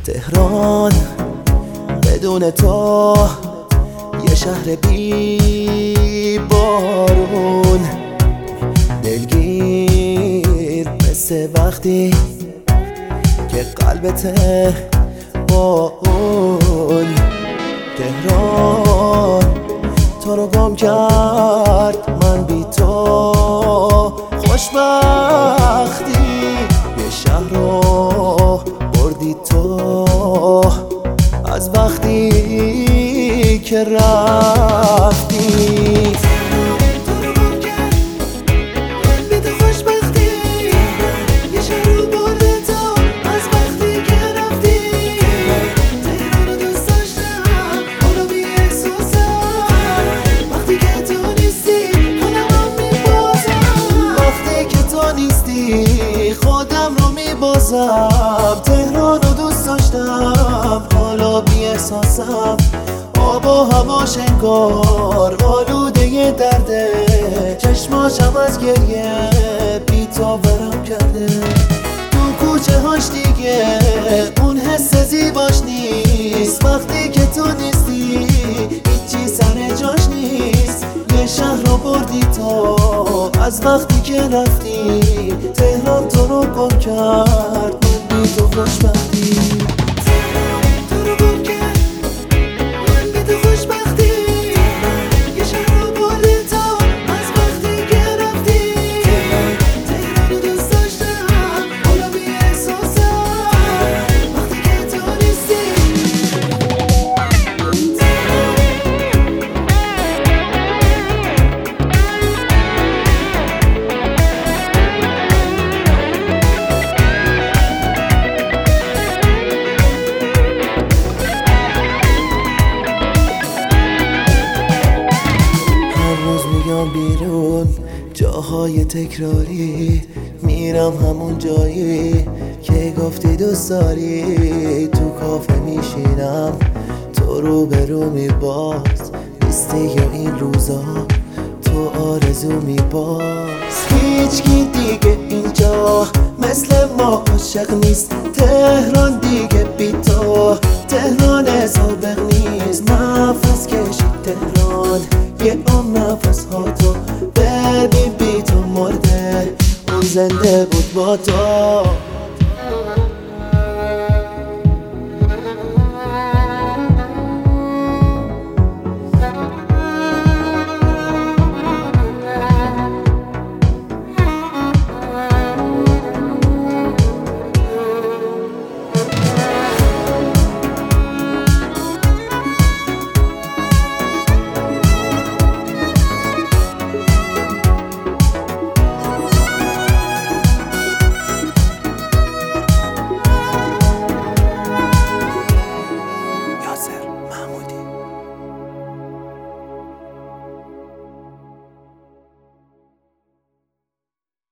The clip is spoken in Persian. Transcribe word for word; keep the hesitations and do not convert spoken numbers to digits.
تهران بدون تو یه شهر بی بارون، دلگیر مثل وقتی که قلبته با اون. تهران تو رو گم کرد، من بی تو خوشبختی. یه شهر رو بردی تو از وقتی که رفتی. خودم رو میبازم، تهران رو دوست داشتم، حالا بی احساسم. آب و هواش انگار آلوده درده، چشماشم از گریه بی تا برم کرده. تو کوچه هاش دیگه اون حس زیباش نیست، وقتی که تو نیستی هیچی سر جاش نیست. یه شهر رو بردی تو از وقتی که رفتی، تهران تو رو گم کرد، من بی تو خوشبختی. بیرون جاهای تکراری، میرم همون جایی که گفتی دوست داری. تو کافه میشینم، تو رو به رو میباز، نیستی یا این روزا تو آرزو میباز. هیچکی دیگه اینجا مثل ما عاشق نیست، تهران دیگه بی تو تهران سابق نیست. نفس کشید تهران، یه عمر نفس ها تو ببین بی تو مرده، اون زنده بود با تو.